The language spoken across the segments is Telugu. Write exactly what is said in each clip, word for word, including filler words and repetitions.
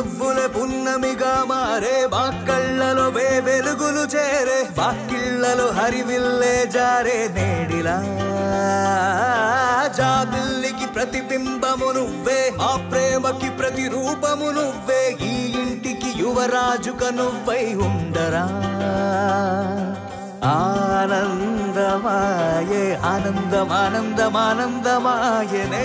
నవ్వులే పున్నమిగా మారే మా కళ్ళలో వే వెలుగులు చేరే వాకిళ్లలో హరివిల్లే జారే నేడిలా జాబిల్లికి ప్రతిబింబము నువ్వే మా ప్రేమకి ప్రతిరూపము నువ్వే ఈ ఇంటికి యువరాజుక నువ్వై ఉండరా ఆనందమాయే ఆనందమానందమానందమాయనే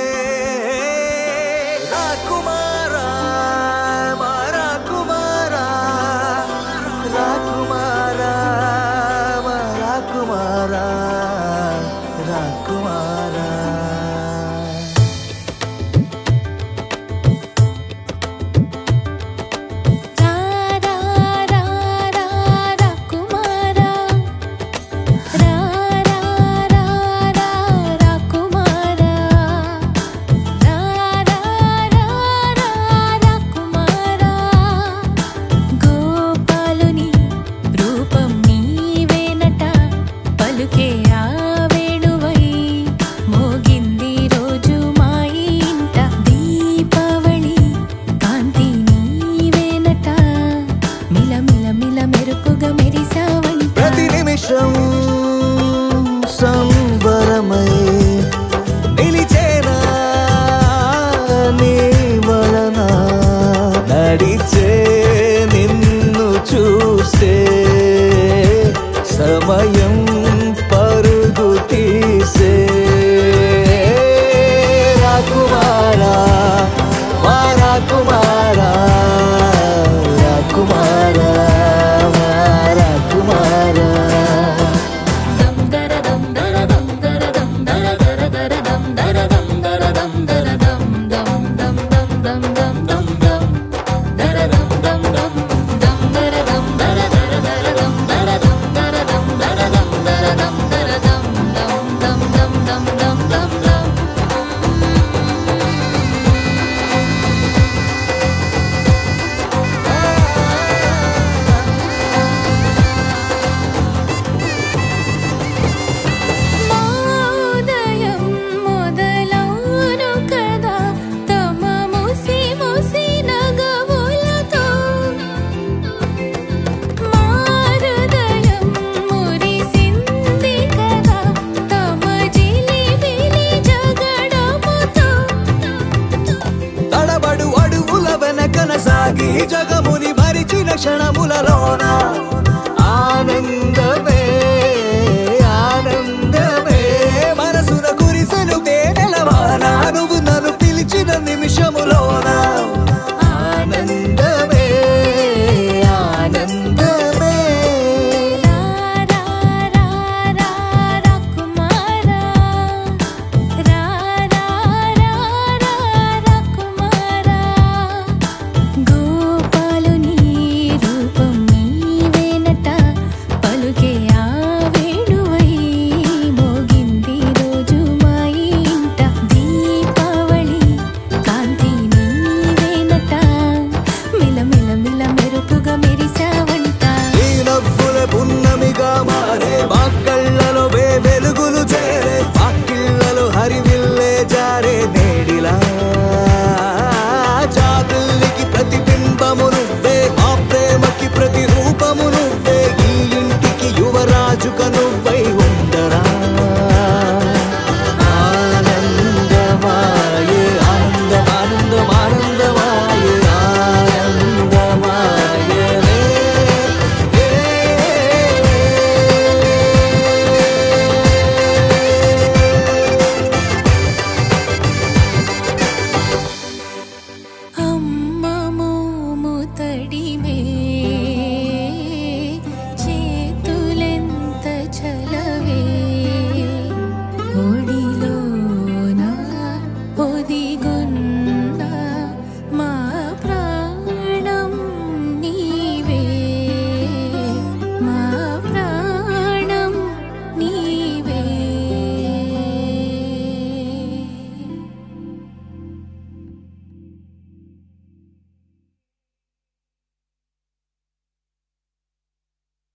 రాకుమారా మా రాకుమారా రాకుమారా మా రాకుమారా రాకుమారా సంబరమై నిలిచేనా నీ వలన నడిచే నిన్ను చూస్తే సమయం పరుగు తీసే రాకుమారా మా రాకుమారా రాకుమారా మా రాకుమారా సాగి జగముని మరిచిన క్షణములలోన ఆనందమే